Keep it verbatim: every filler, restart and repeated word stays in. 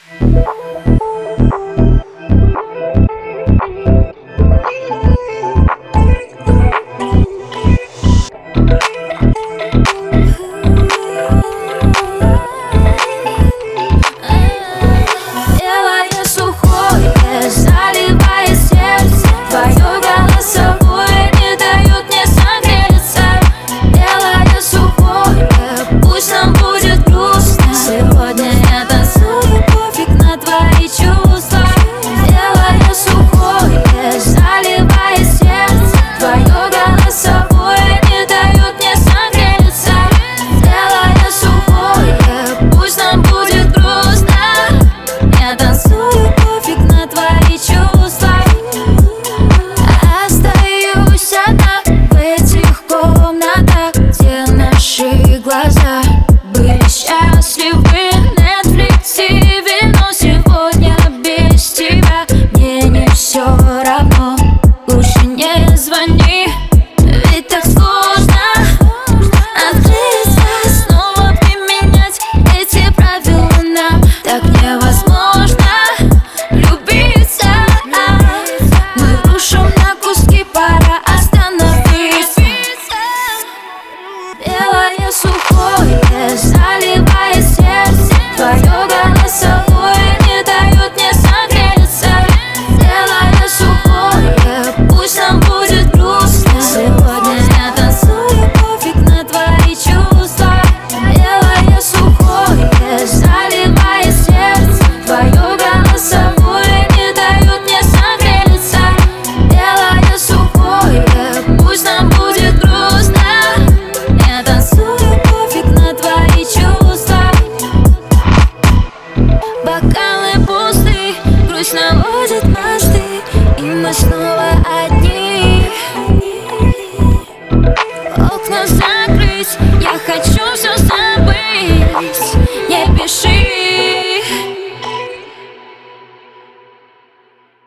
Глаза были счастливы, Netflix и вино. Сегодня без тебя мне не все равно. Лучше не звони, ведь так сложно открыться, снова применять эти правила нам. Так невозможно любиться. Мы рушим на куски, пора остановиться. Белое сухое заливает сердце, твое голосовое не дает мне согреться. Белое сухое, пусть нам будет грустно. Сегодня я танцую, пофиг на твои чувства. Белое сухое заливает сердце, твое голосовое не дает мне согреться. Белое сухое, пусть нам будет грустно. Я танцую, пофиг на твои чувства. Бокалы пусты, грусть наводит мосты, и мы снова одни. Окна закрыты.